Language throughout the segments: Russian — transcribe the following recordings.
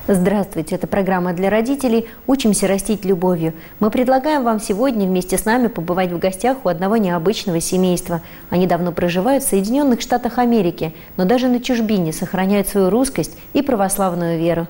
Здравствуйте, это программа для родителей «Учимся растить любовью». Мы предлагаем вам сегодня вместе с нами побывать в гостях у одного необычного семейства. Они давно проживают в Соединенных Штатах Америки, но даже на чужбине сохраняют свою русскость и православную веру.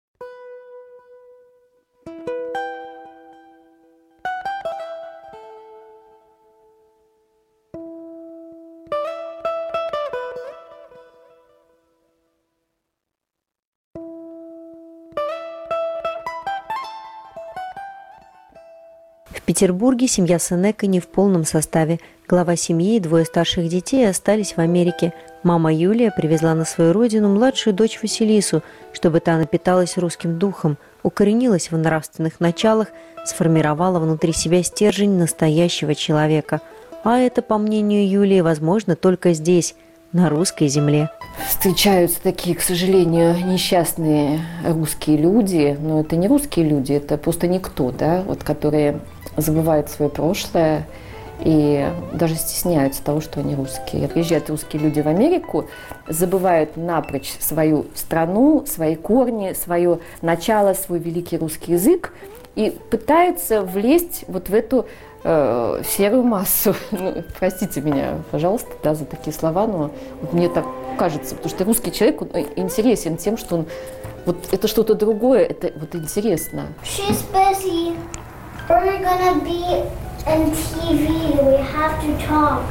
В Петербурге семья Сенека не в полном составе. Глава семьи и двое старших детей остались в Америке. Мама Юлия привезла на свою родину младшую дочь Василису, чтобы та напиталась русским духом, укоренилась в нравственных началах, сформировала внутри себя стержень настоящего человека. А это, по мнению Юлии, возможно только здесь, на русской земле. Встречаются такие, к сожалению, несчастные русские люди, но это не русские люди, это просто никто, да, вот, которые забывают свое прошлое и даже стесняются того, что они русские. Приезжают русские люди в Америку, забывают напрочь свою страну, свои корни, свое начало, свой великий русский язык и пытаются влезть вот в эту серую массу. Ну, простите меня, пожалуйста, да, за такие слова, но вот мне так кажется, потому что русский человек, он интересен тем, что он вот это что-то другое, это вот интересно. She's busy. We're gonna be on TV. We have to talk.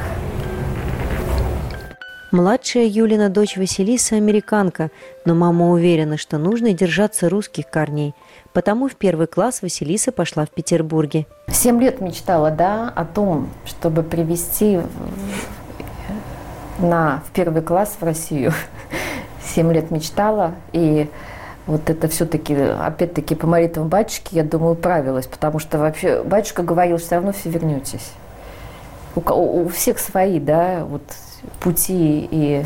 Младшая Юлина дочь Василиса американка, но мама уверена, что нужно держаться русских корней. Потому в первый класс Василиса пошла в Петербурге. 7 лет мечтала, да, о том, чтобы привезти в первый класс в Россию. 7 лет мечтала, и вот это все-таки, опять-таки, по молитвам батюшки, я думаю, правилась, потому что вообще батюшка говорил, что все равно все вернетесь. У всех свои, да, вот пути и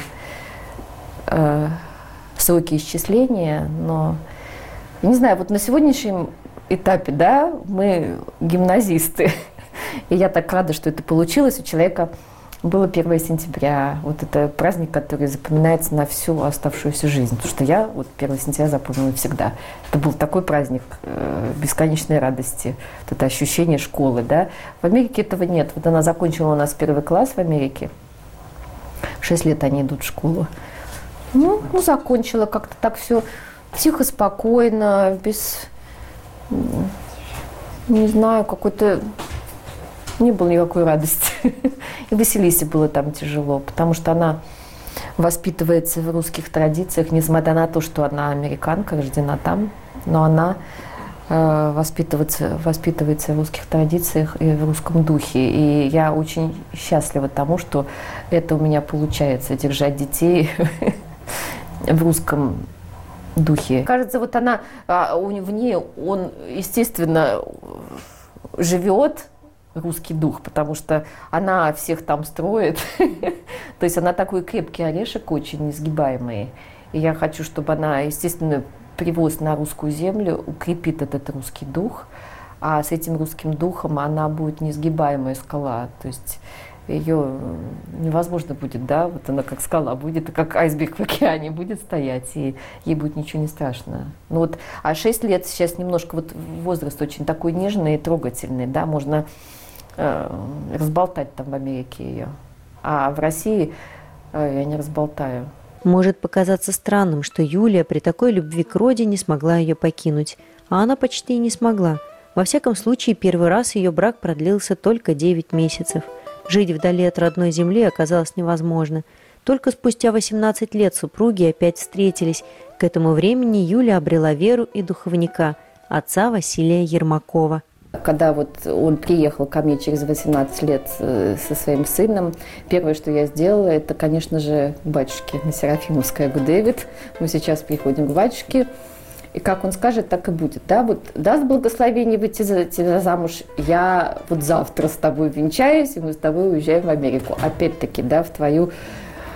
сроки исчисления, но, не знаю, вот на сегодняшнем этапе, да, мы гимназисты, и я так рада, что это получилось. У человека было 1 сентября, вот это праздник, который запоминается на всю оставшуюся жизнь, потому что я вот 1 сентября запомнила всегда. Это был такой праздник бесконечной радости, вот это ощущение школы, да. В Америке этого нет. Вот она закончила у нас 1 класс в Америке, 6 лет они идут в школу. Ну, закончила как-то так все тихо, спокойно, без, не знаю, какой-то, не было никакой радости. И Василисе было там тяжело, потому что она воспитывается в русских традициях, несмотря на то, что она американка, рождена там, но она воспитывается в русских традициях и в русском духе. И я очень счастлива тому, что это у меня получается, держать детей в русском духе. Кажется, вот она, в ней он, естественно, живет, русский дух, потому что она всех там строит. То есть она такой крепкий орешек, очень несгибаемый. И я хочу, чтобы она, естественно, привоз на русскую землю, укрепит этот русский дух, а с этим русским духом она будет несгибаемая скала. То есть ее невозможно будет, да, вот она как скала будет, как айсберг в океане будет стоять, и ей будет ничего не страшно. Ну вот, а 6 лет сейчас немножко вот возраст очень такой нежный и трогательный, да, можно разболтать там в Америке ее, а в России я не разболтаю. Может показаться странным, что Юлия при такой любви к родине смогла ее покинуть, а она почти и не смогла. Во всяком случае, первый раз ее брак продлился только 9 месяцев. Жить вдали от родной земли оказалось невозможно. Только спустя 18 лет супруги опять встретились. К этому времени Юля обрела веру и духовника, отца Василия Ермакова. Когда вот он приехал ко мне через 18 лет со своим сыном, первое, что я сделала, это, конечно же, к батюшке на Серафимовское Дэвид. Мы сейчас приходим к батюшке, и как он скажет, так и будет. Да? Вот даст благословение выйти за тебя замуж, я вот завтра с тобой венчаюсь, и мы с тобой уезжаем в Америку. Опять-таки, да, в твою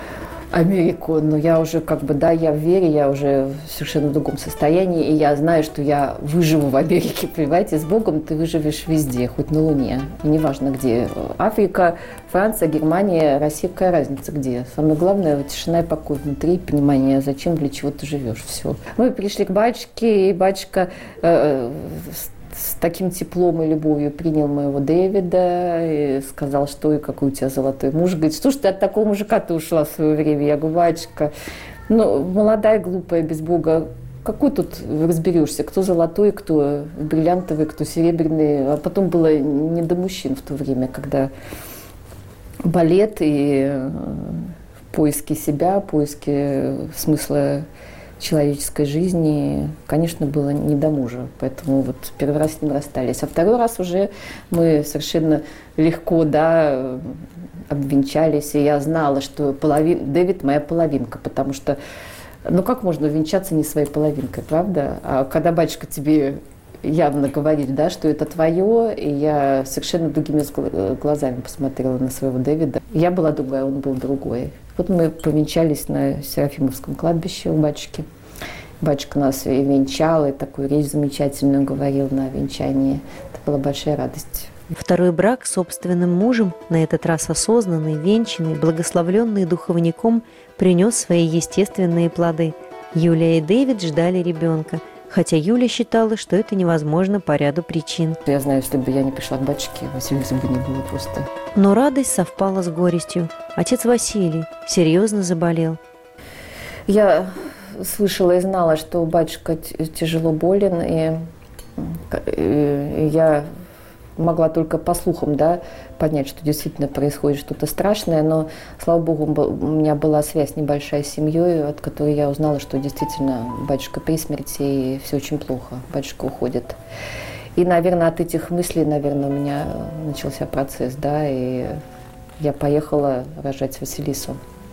Америку, но я уже да, я в вере, я уже в совершенно другом состоянии, и я знаю, что я выживу в Америке, понимаете, с Богом ты выживешь везде, хоть на Луне, и неважно где. Африка, Франция, Германия, Россия, какая разница где. Самое главное – тишина и покой внутри, понимание, зачем, для чего ты живешь, все. Мы пришли к батюшке, и батюшка с таким теплом и любовью принял моего Дэвида и сказал, что и какой у тебя золотой муж. Говорит, что ж ты от такого мужика-то ушла в свое время? Я говорю, батюшка, молодая, глупая, без Бога, какой тут разберешься, кто золотой, кто бриллиантовый, кто серебряный. А потом было не до мужчин в то время, когда балет и поиски себя, поиски смысла человеческой жизни, конечно, было не до мужа. Поэтому первый раз с ним расстались. А второй раз уже мы совершенно легко, да, обвенчались. И я знала, что Дэвид моя половинка, потому что, как можно венчаться не своей половинкой, правда? А когда батюшка тебе явно говорит, да, что это твое, и я совершенно другими глазами посмотрела на своего Дэвида. Я была другая, он был другой. Вот мы повенчались на Серафимовском кладбище у батюшки. Батюшка нас и венчал, и такую речь замечательную говорил на венчании. Это была большая радость. Второй брак с собственным мужем, на этот раз осознанный, венчанный, благословленный духовником, принес свои естественные плоды. Юлия и Дэвид ждали ребенка, хотя Юля считала, что это невозможно по ряду причин. Я знаю, если бы я не пришла к батюшке, Василисы бы не было просто. Но радость совпала с горестью. Отец Василий серьезно заболел. Я слышала и знала, что батюшка тяжело болен, и я могла только по слухам, да, понять, что действительно происходит что-то страшное, но, слава богу, у меня была связь небольшая с семьей, от которой я узнала, что действительно батюшка при смерти, и все очень плохо, батюшка уходит. И, наверное, от этих мыслей, у меня начался процесс, да, и я поехала рожать Василису.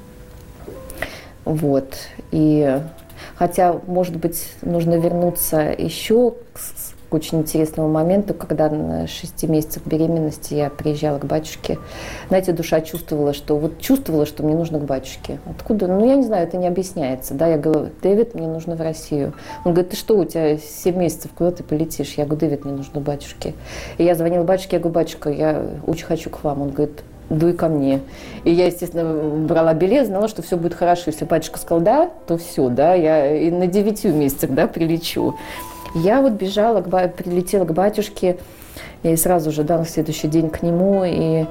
И хотя, может быть, нужно вернуться еще к очень интересному моменту, когда на 6 месяцах беременности я приезжала к батюшке. Знаете, душа чувствовала, что мне нужно к батюшке. Откуда? Я не знаю, это не объясняется. Да, я говорю, Дэвид, мне нужно в Россию. Он говорит, ты что, у тебя 7 месяцев, куда ты полетишь? Я говорю, Дэвид, мне нужно к батюшке. И я звонила батюшке, я говорю, батюшка, я очень хочу к вам. Он говорит, дуй ко мне. И я, естественно, брала билет, знала, что все будет хорошо. Если батюшка сказал да, то все, да, я и на 9 месяцах, да, прилечу. Я бежала, прилетела к батюшке, и сразу же, да, на следующий день к нему, и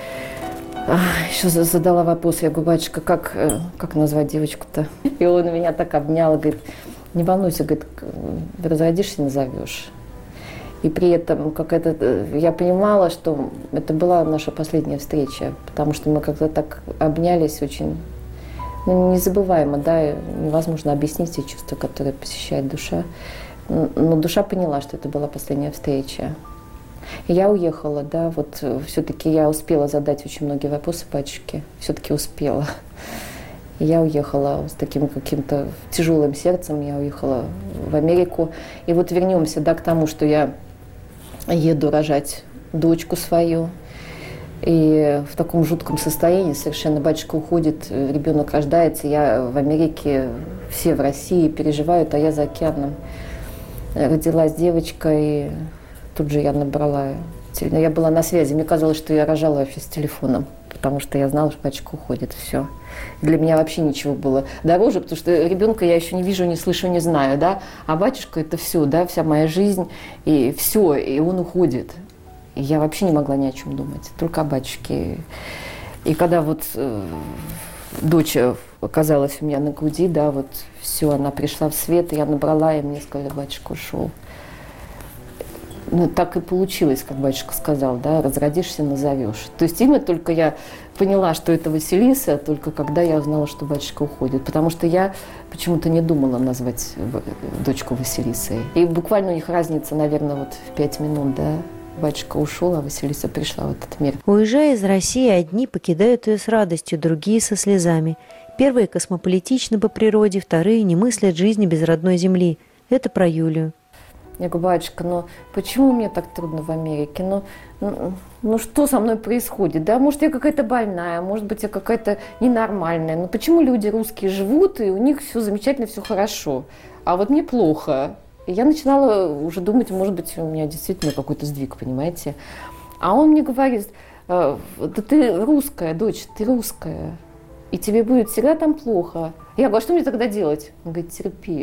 еще задала вопрос, я говорю, батюшка, как назвать девочку-то? И он меня так обнял, говорит, не волнуйся, говорит, разродишься, назовешь. И при этом я понимала, что это была наша последняя встреча, потому что мы как-то так обнялись очень незабываемо, да, невозможно объяснить те чувства, которые посещает душа. Но душа поняла, что это была последняя встреча. И я уехала, да, все-таки я успела задать очень многие вопросы батюшке, все-таки успела. И я уехала с таким каким-то тяжелым сердцем, я уехала в Америку. И вернемся, да, к тому, что я еду рожать дочку свою. И в таком жутком состоянии совершенно батюшка уходит, ребенок рождается, я в Америке, все в России переживают, а я за океаном. Родилась девочка, и тут же я набрала. Я была на связи, мне казалось, что я рожала вообще с телефоном, потому что я знала, что батюшка уходит, все. Для меня вообще ничего было дороже, потому что ребенка я еще не вижу, не слышу, не знаю, да, а батюшка это все, да, вся моя жизнь, и все, и он уходит. И я вообще не могла ни о чем думать, только о батюшке. И когда дочь оказалась у меня на груди, да, все, она пришла в свет, я набрала, и мне сказали, батюшка ушел. Так и получилось, как батюшка сказал, да, разродишься, назовешь. То есть имя только я поняла, что это Василиса, только когда я узнала, что батюшка уходит. Потому что я почему-то не думала назвать дочку Василисой. И буквально у них разница, наверное, в 5 минут, да. Батюшка ушел, а Василиса пришла в этот мир. Уезжая из России, одни покидают ее с радостью, другие со слезами. Первые космополитичны по природе, вторые не мыслят жизни без родной земли. Это про Юлию. Я говорю, батюшка, ну почему мне так трудно в Америке? Ну что со мной происходит? Да, может, я какая-то больная, может быть, я какая-то ненормальная. Но почему люди русские живут, и у них все замечательно, все хорошо, а вот мне плохо? И я начинала уже думать, может быть, у меня действительно какой-то сдвиг, понимаете? А он мне говорит, да ты русская, дочь, ты русская, и тебе будет всегда там плохо. Я говорю, а что мне тогда делать? Он говорит, терпи.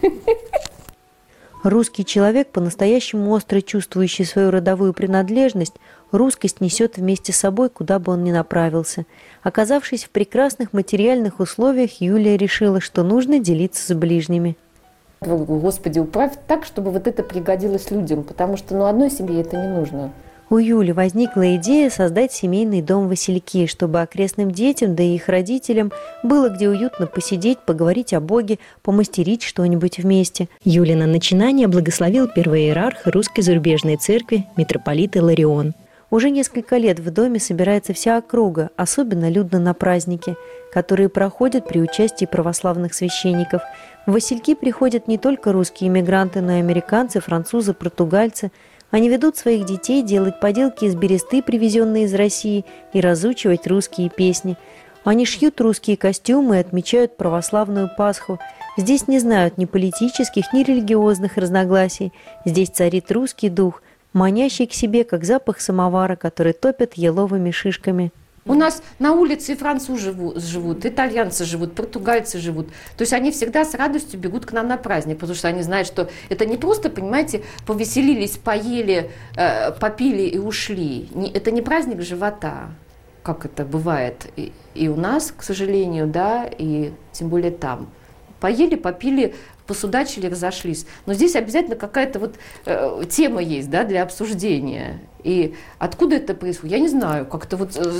Русский человек, по-настоящему остро чувствующий свою родовую принадлежность, русскость несет вместе с собой, куда бы он ни направился. Оказавшись в прекрасных материальных условиях, Юлия решила, что нужно делиться с ближними. Господи, управь так, чтобы вот это пригодилось людям, потому что одной семье это не нужно. У Юли возникла идея создать семейный дом Васильки, чтобы окрестным детям, да и их родителям было где уютно посидеть, поговорить о Боге, помастерить что-нибудь вместе. Юлина начинание благословил первый иерарх Русской зарубежной церкви митрополит Иларион. Уже несколько лет в доме собирается вся округа, особенно людно на праздники, которые проходят при участии православных священников. В Васильки приходят не только русские иммигранты, но и американцы, французы, португальцы. Они ведут своих детей делать поделки из бересты, привезенные из России, и разучивать русские песни. Они шьют русские костюмы и отмечают православную Пасху. Здесь не знают ни политических, ни религиозных разногласий. Здесь царит русский дух, манящий к себе, как запах самовара, который топят еловыми шишками. У нас на улице и французы живут, итальянцы живут, португальцы живут. То есть они всегда с радостью бегут к нам на праздник, потому что они знают, что это не просто, понимаете, повеселились, поели, попили и ушли. Это не праздник живота, как это бывает и у нас, к сожалению, да, и тем более там. Поели, попили, посудачили, разошлись. Но здесь обязательно какая-то тема есть, да, для обсуждения. И откуда это происходит, я не знаю. Как-то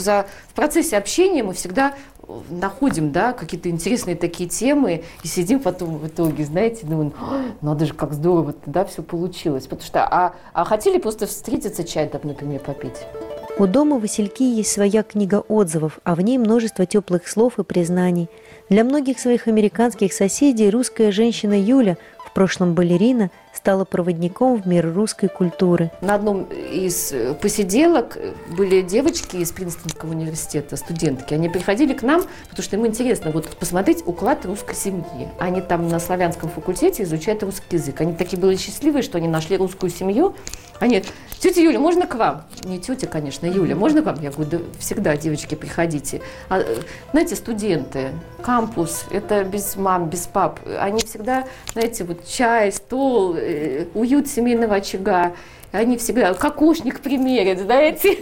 в процессе общения мы всегда находим, да, какие-то интересные такие темы и сидим потом в итоге, знаете, думаем, надо же, как здорово, да, все получилось. Потому что, а хотели просто встретиться, чай, там, например, попить. У дома Васильки есть своя книга отзывов, а в ней множество теплых слов и признаний. Для многих своих американских соседей русская женщина Юля, в прошлом балерина, стала проводником в мир русской культуры. На одном из посиделок были девочки из Принстонского университета, студентки. Они приходили к нам, потому что им интересно посмотреть уклад русской семьи. Они там на славянском факультете изучают русский язык. Они такие были счастливые, что они нашли русскую семью. Они: тетя Юля, можно к вам? Не тетя, конечно, Юля, можно к вам? Я говорю, да всегда, девочки, приходите. Знаете, студенты, кампус, это без мам, без пап. Они всегда, знаете, чай, стол, уют семейного очага. Они всегда кокошник примерят, знаете.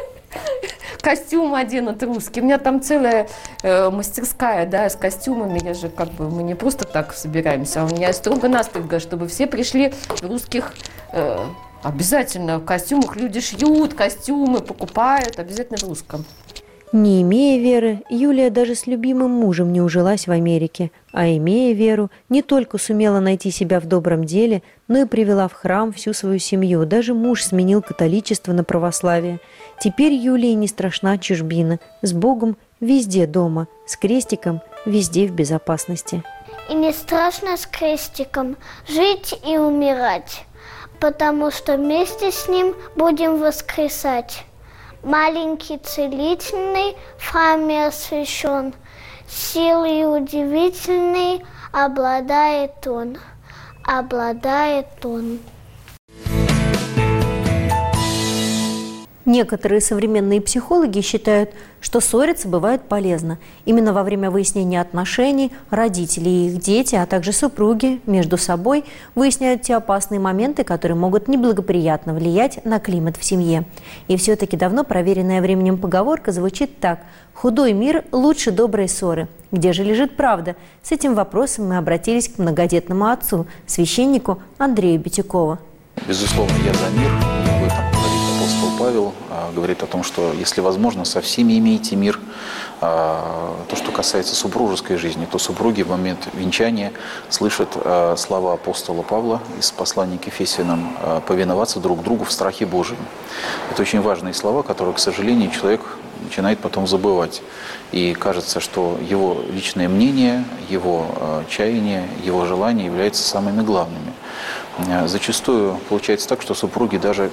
Костюм оденут русский. У меня там целая мастерская, да, с костюмами. Я же мы не просто так собираемся, а у меня строго-настрого, чтобы все пришли в русских. Обязательно в костюмах люди шьют костюмы, покупают, обязательно в русском. Не имея веры, Юлия даже с любимым мужем не ужилась в Америке, а имея веру, не только сумела найти себя в добром деле, но и привела в храм всю свою семью. Даже муж сменил католичество на православие. Теперь Юлии не страшна чужбина. С Богом везде дома, с крестиком везде в безопасности. И не страшно с крестиком жить и умирать, потому что вместе с ним будем воскресать. Маленький целительный в храме освящен, силой удивительной обладает он. Некоторые современные психологи считают, что ссориться бывает полезно. Именно во время выяснения отношений родители и их дети, а также супруги между собой выясняют те опасные моменты, которые могут неблагоприятно влиять на климат в семье. И все-таки давно проверенная временем поговорка звучит так: «Худой мир лучше доброй ссоры». Где же лежит правда? С этим вопросом мы обратились к многодетному отцу, священнику Андрею Битюкову. Безусловно, я за мир. Об этом говорит апостол Павел. Говорит о том, что если возможно, со всеми имейте мир. То, что касается супружеской жизни, то супруги в момент венчания слышат слова апостола Павла из послания к Ефесянам: повиноваться друг другу в страхе Божьем. Это очень важные слова, которые, к сожалению, человек начинает потом забывать. И кажется, что его личное мнение, его чаяние, его желания являются самыми главными. Зачастую получается так, что супруги даже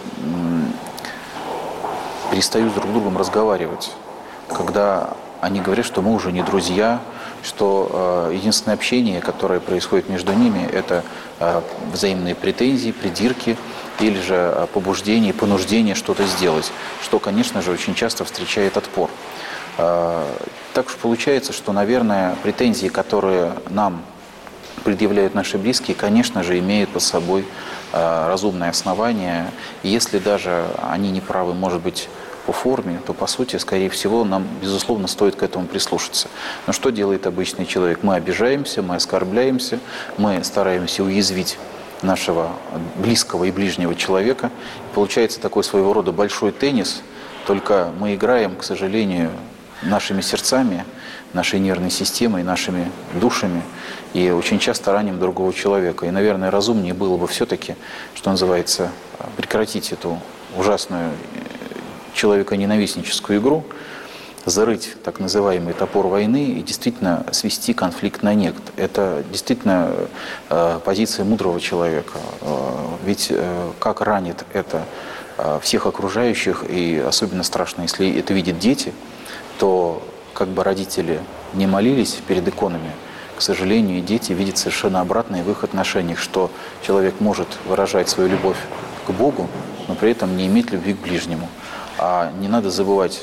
перестают друг с другом разговаривать, когда они говорят, что мы уже не друзья, что единственное общение, которое происходит между ними, это взаимные претензии, придирки или же побуждение, понуждение что-то сделать, что, конечно же, очень часто встречает отпор. Так уж получается, что, наверное, претензии, которые нам предъявляют наши близкие, конечно же, имеют под собой разумное основание. И если даже они не правы, может быть, по форме, то, по сути, скорее всего, нам, безусловно, стоит к этому прислушаться. Но что делает обычный человек? Мы обижаемся, мы оскорбляемся, мы стараемся уязвить нашего близкого и ближнего человека. Получается такой своего рода большой теннис, только мы играем, к сожалению, нашими сердцами, нашей нервной системой, нашими душами, и очень часто раним другого человека. И, наверное, разумнее было бы все-таки, что называется, прекратить эту ужасную человеконенавистническую игру, зарыть так называемый топор войны и действительно свести конфликт на нет. Это действительно позиция мудрого человека. Ведь как ранит это всех окружающих, и особенно страшно, если это видят дети, то как бы родители не молились перед иконами, к сожалению, дети видят совершенно обратный в их отношениях, что человек может выражать свою любовь к Богу, но при этом не иметь любви к ближнему. А не надо забывать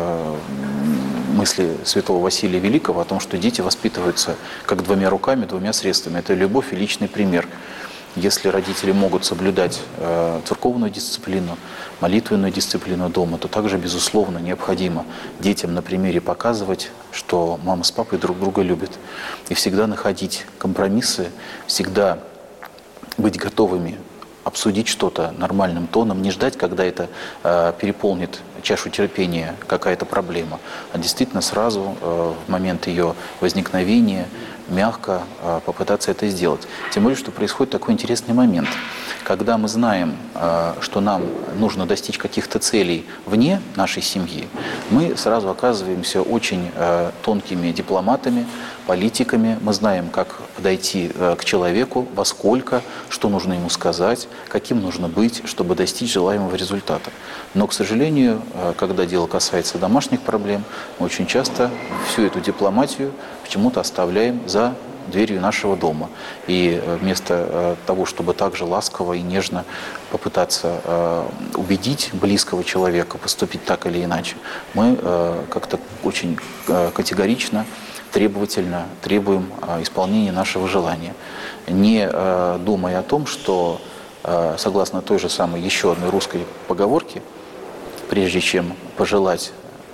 мысли святого Василия Великого о том, что дети воспитываются как двумя руками, двумя средствами. Это любовь и личный пример. Если родители могут соблюдать церковную дисциплину, молитвенную дисциплину дома, то также, безусловно, необходимо детям на примере показывать, что мама с папой друг друга любят. И всегда находить компромиссы, всегда быть готовыми обсудить что-то нормальным тоном, не ждать, когда это переполнит чашу терпения какая-то проблема, а действительно сразу в момент ее возникновения мягко попытаться это сделать. Тем более, что происходит такой интересный момент. Когда мы знаем, что нам нужно достичь каких-то целей вне нашей семьи, мы сразу оказываемся очень тонкими дипломатами, политиками. Мы знаем, как подойти к человеку, во сколько, что нужно ему сказать, каким нужно быть, чтобы достичь желаемого результата. Но, к сожалению, когда дело касается домашних проблем, мы очень часто всю эту дипломатию почему-то оставляем за дверью нашего дома. И вместо того, чтобы также ласково и нежно попытаться убедить близкого человека поступить так или иначе, мы как-то очень категорично, требовательно требуем исполнения нашего желания, не думая о том, что, согласно той же самой еще одной русской поговорке, прежде чем пожелать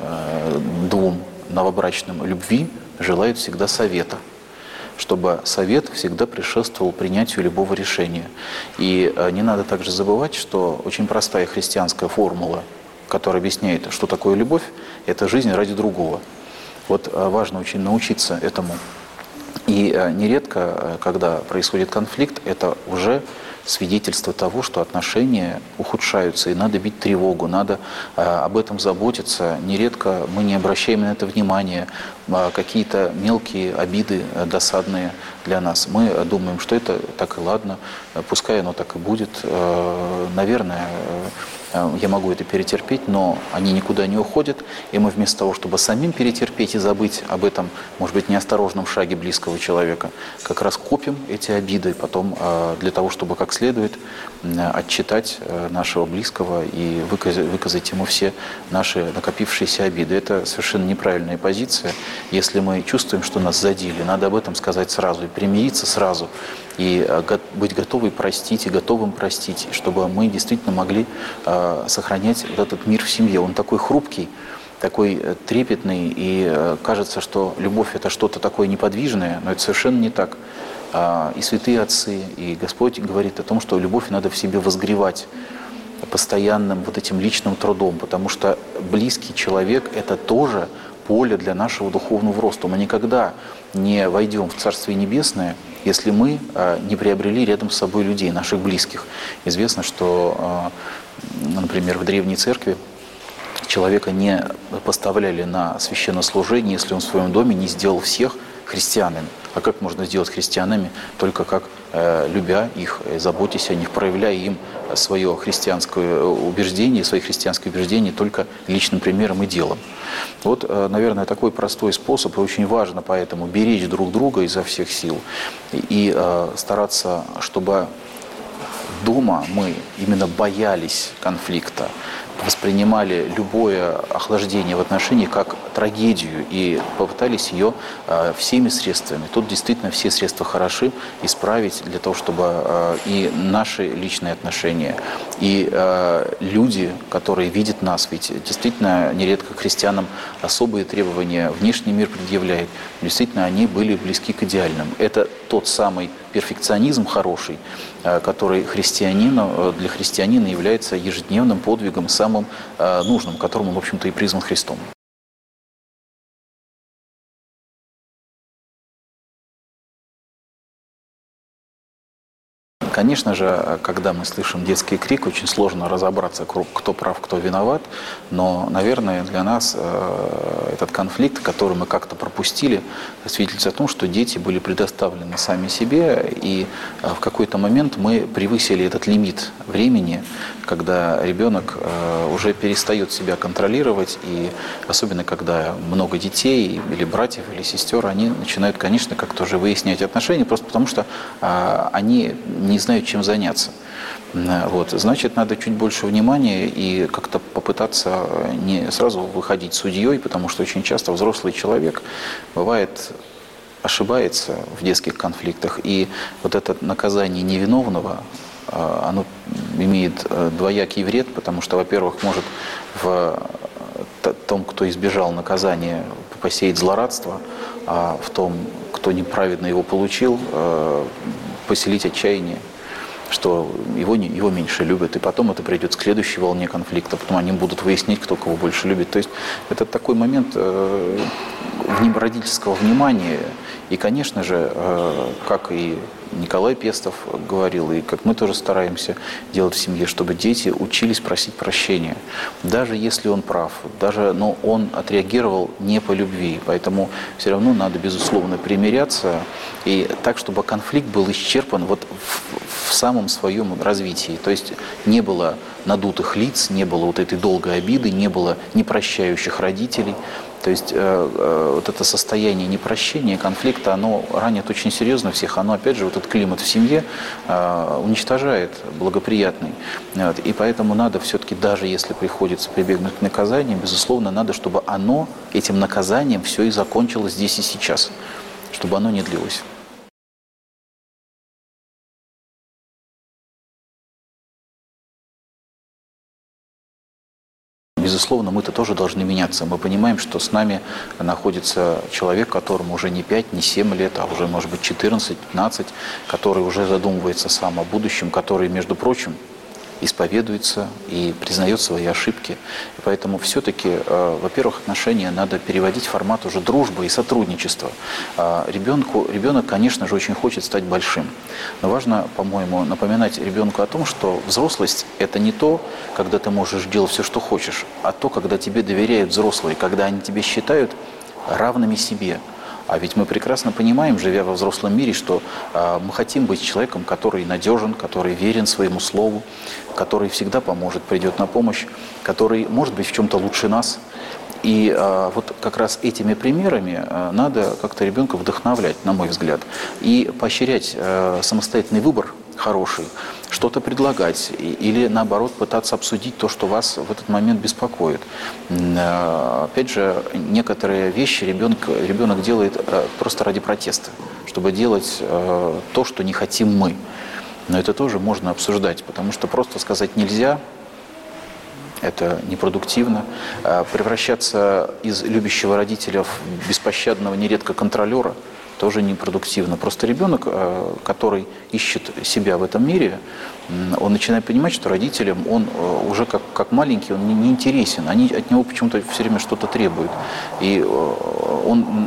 двум новобрачным любви, желают всегда совета, чтобы совет всегда предшествовал принятию любого решения. И не надо также забывать, что очень простая христианская формула, которая объясняет, что такое любовь, это жизнь ради другого. Вот важно очень научиться этому. И нередко, когда происходит конфликт, это уже свидетельство того, что отношения ухудшаются, и надо бить тревогу, надо об этом заботиться. Нередко мы не обращаем на это внимания, какие-то мелкие обиды досадные для нас. Мы думаем, что это так и ладно, пускай оно так и будет. Наверное, я могу это перетерпеть, но они никуда не уходят, и мы вместо того, чтобы самим перетерпеть и забыть об этом, может быть, неосторожном шаге близкого человека, как раз копим эти обиды потом для того, чтобы как следует отчитать нашего близкого и выказать ему все наши накопившиеся обиды. Это совершенно неправильная позиция. Если мы чувствуем, что нас задели, надо об этом сказать сразу и примириться сразу, и быть готовы простить и готовым простить, чтобы мы действительно могли сохранять вот этот мир в семье. Он такой хрупкий, такой трепетный, и кажется, что любовь – это что-то такое неподвижное, но это совершенно не так. И святые отцы, и Господь говорит о том, что любовь надо в себе возгревать постоянным вот этим личным трудом, потому что близкий человек – это тоже поле для нашего духовного роста. Мы никогда не войдем в Царствие Небесное, если мы не приобрели рядом с собой людей, наших близких. Известно, что, например, в Древней Церкви человека не поставляли на священнослужение, если он в своем доме не сделал всех христианами. А как можно сделать христианами? Только как любя их, заботясь о них, проявляя им свое христианское убеждение, свои христианские убеждения только личным примером и делом. Вот, наверное, такой простой способ, и очень важно поэтому беречь друг друга изо всех сил и стараться, чтобы дома мы именно боялись конфликта, воспринимали любое охлаждение в отношении как трагедию и попытались ее всеми средствами. Тут действительно все средства хороши исправить для того, чтобы и наши личные отношения, и люди, которые видят нас, ведь действительно нередко к христианам особые требования внешний мир предъявляет, действительно они были близки к идеальным. Это тот самый перфекционизм хороший, который для христианина является ежедневным подвигом, самым нужным, которому, в общем-то, и призван Христом. Конечно же, когда мы слышим детский крик, очень сложно разобраться, кто прав, кто виноват. Но, наверное, для нас этот конфликт, который мы как-то пропустили, свидетельствует о том, что дети были предоставлены сами себе. И в какой-то момент мы превысили этот лимит времени, когда ребенок уже перестает себя контролировать. И особенно, когда много детей, или братьев, или сестер, они начинают, конечно, как-то уже выяснять отношения, просто потому что они не знают, чем заняться. Вот. Значит, надо чуть больше внимания и как-то попытаться не сразу выходить судьей, потому что очень часто взрослый человек бывает ошибается в детских конфликтах. И вот это наказание невиновного, оно имеет двоякий вред, потому что, во-первых, может в том, кто избежал наказания, посеять злорадство, а в том, кто неправедно его получил, поселить отчаяние, что его меньше любят, и потом это придет к следующей волне конфликта, потом они будут выяснять, кто кого больше любит. То есть это такой момент родительского внимания. И, конечно же, как и Николай Пестов говорил, и как мы тоже стараемся делать в семье, чтобы дети учились просить прощения. Даже если он прав, но он отреагировал не по любви. Поэтому все равно надо, безусловно, примиряться, и так, чтобы конфликт был исчерпан вот в самом своем развитии. То есть не было надутых лиц, не было вот этой долгой обиды, не было непрощающих родителей. То есть вот это состояние непрощения, конфликта, оно ранит очень серьезно всех. Оно, опять же, вот этот климат в семье уничтожает благоприятный. Вот. И поэтому надо все-таки, даже если приходится прибегнуть к наказанию, безусловно, надо, чтобы этим наказанием все и закончилось здесь и сейчас, чтобы оно не длилось. Безусловно, мы-то тоже должны меняться. Мы понимаем, что с нами находится человек, которому уже не 5, не 7 лет, а уже, может быть, 14-15, который уже задумывается сам о будущем, который, между прочим, исповедуется и признает свои ошибки. И поэтому все-таки, во-первых, отношения надо переводить в формат уже дружбы и сотрудничества. Ребенок, конечно же, очень хочет стать большим. Но важно, по-моему, напоминать ребенку о том, что взрослость – это не то, когда ты можешь делать все, что хочешь, а то, когда тебе доверяют взрослые, когда они тебя считают равными себе. А ведь мы прекрасно понимаем, живя во взрослом мире, что мы хотим быть человеком, который надежен, который верен своему слову, который всегда поможет, придет на помощь, который может быть в чем-то лучше нас. И вот как раз этими примерами надо как-то ребенка вдохновлять, на мой взгляд, и поощрять самостоятельный выбор хороший, что-то предлагать или, наоборот, пытаться обсудить то, что вас в этот момент беспокоит. Опять же, некоторые вещи ребенок делает просто ради протеста, чтобы делать то, что не хотим мы. Но это тоже можно обсуждать, потому что просто сказать нельзя, это непродуктивно. Превращаться из любящего родителя в беспощадного, нередко контролера, тоже непродуктивно. Просто ребенок, который ищет себя в этом мире, он начинает понимать, что родителям он уже как маленький, он не интересен. Они от него почему-то все время что-то требуют. И он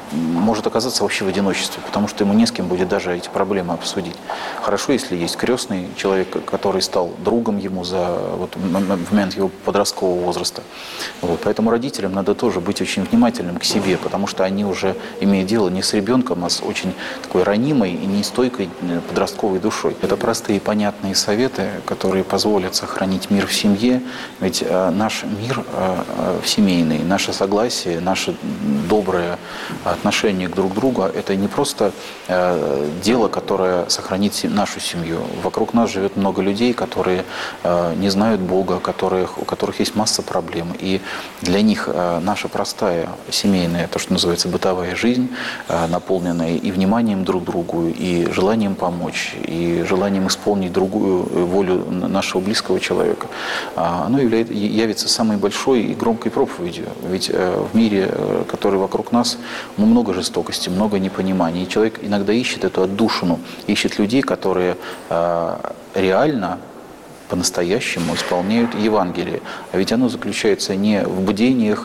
может оказаться вообще в одиночестве, потому что ему не с кем будет даже эти проблемы обсудить. Хорошо, если есть крестный человек, который стал другом ему в момент его подросткового возраста. Вот. Поэтому родителям надо тоже быть очень внимательным к себе, потому что они уже имеют дело не с ребенком, а с очень такой ранимой и нестойкой подростковой душой. Это простые и понятные советы, которые позволят сохранить мир в семье. Ведь наш мир семейный, наше согласие, наше доброе отношение друг к другу – это не просто дело, которое сохранит нашу семью. Вокруг нас живет много людей, которые не знают Бога, у которых есть масса проблем. И для них наша простая семейная, то, что называется бытовая жизнь, наполненная и вниманием друг к другу, и желанием помочь, и желанием исполнить другую волю нашего близкого человека, оно явится самой большой и громкой проповедью. Ведь в мире, который вокруг нас, много жестокости, много непонимания. И человек иногда ищет эту отдушину, ищет людей, которые реально по-настоящему исполняют Евангелие. А ведь оно заключается не в бдениях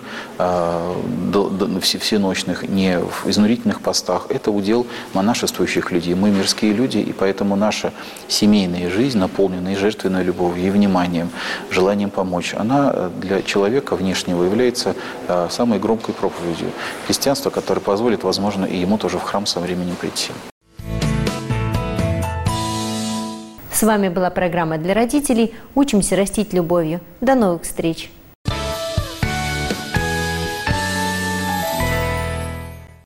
всеночных, не в изнурительных постах. Это удел монашествующих людей. Мы мирские люди, и поэтому наша семейная жизнь, наполненная жертвенной любовью и вниманием, желанием помочь, она для человека внешнего является самой громкой проповедью христианства, которое позволит, возможно, и ему тоже в храм со временем прийти. С вами была программа для родителей «Учимся растить любовью». До новых встреч!